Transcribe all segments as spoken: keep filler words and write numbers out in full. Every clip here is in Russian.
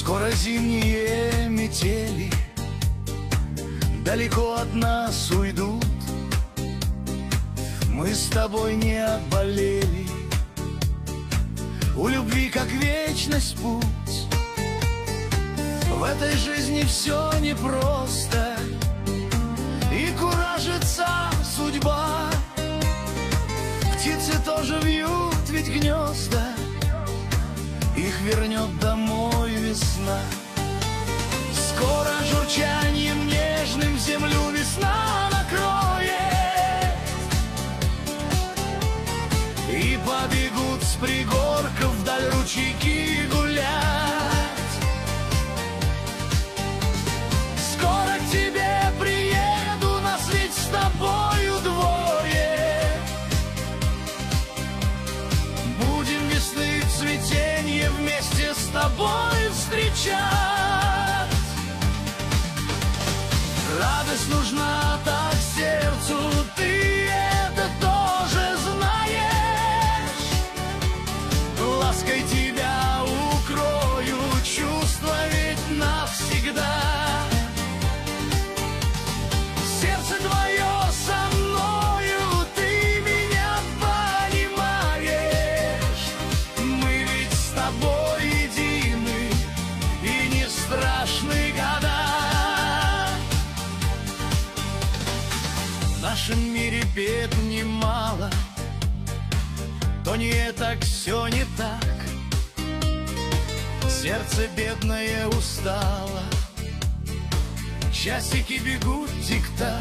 Скоро зимние метели далеко от нас уйдут. Мы с тобой не отболели, у любви как вечность путь. В этой жизни все непросто, и куражится судьба. Птицы тоже вьют ведь гнезда, их вернет домой весна. Скоро журчанием нежным землю весна накроет, и побегут с пригорков вдаль ручейки гулять. Скоро к тебе приеду, нас ведь с тобою двое. Будем весны цветенье вместе с тобой встречать. Радость нужна так сердцу, ты это тоже знаешь. Лаской тебя укрою, чувства ведь навсегда. Сердце твое со мною, ты меня понимаешь. Мы ведь с тобой едины, и не страшны года. В нашем мире бед немало, то не так, все не так. Сердце бедное устало, часики бегут тик-так.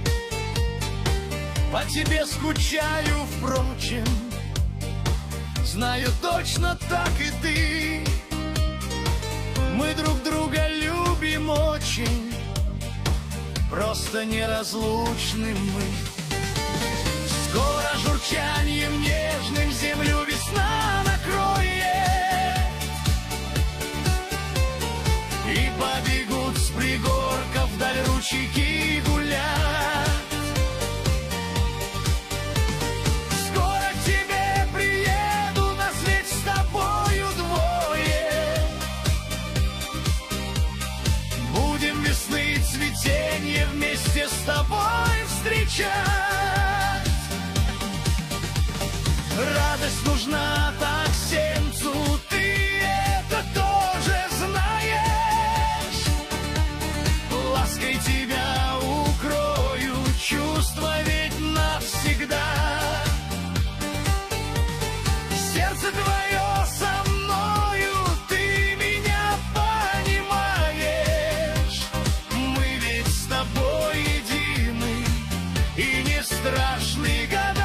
По тебе скучаю, впрочем, знаю точно так и ты. Мы друг друга любим очень, просто неразлучны мы. Скоро журчанием нежным землю весна накроет, и побегут с пригорков вдаль ручейки гулять. Скоро к тебе приеду, нас ведь с тобою двое. Будем весны цветенье вместе с тобой встречать. Радость нужна так сердцу, ты это тоже знаешь. Лаской тебя укрою, чувства ведь навсегда. Сердце твое со мною, ты меня понимаешь. Мы ведь с тобой едины, и не страшны года.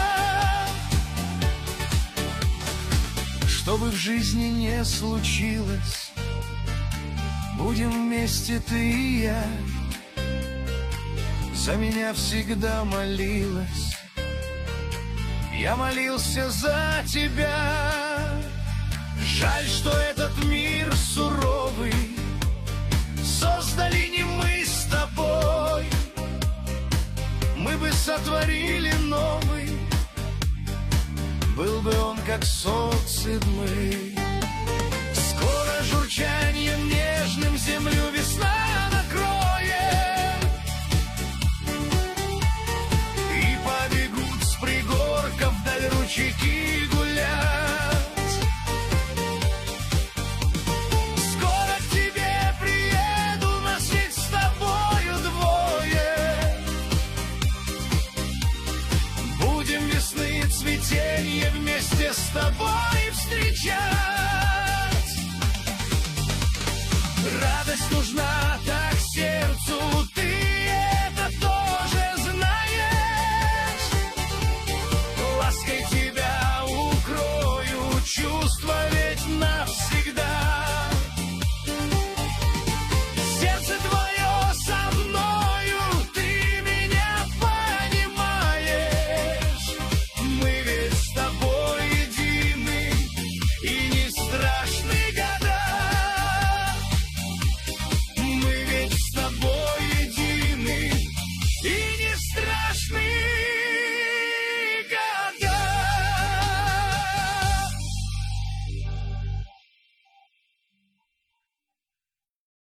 Что бы в жизни не случилось, будем вместе ты и я. За меня всегда молилась, я молился за тебя. Жаль, что этот мир суровый создали не мы с тобой. Мы бы сотворили новый, был бы он как солнце мы.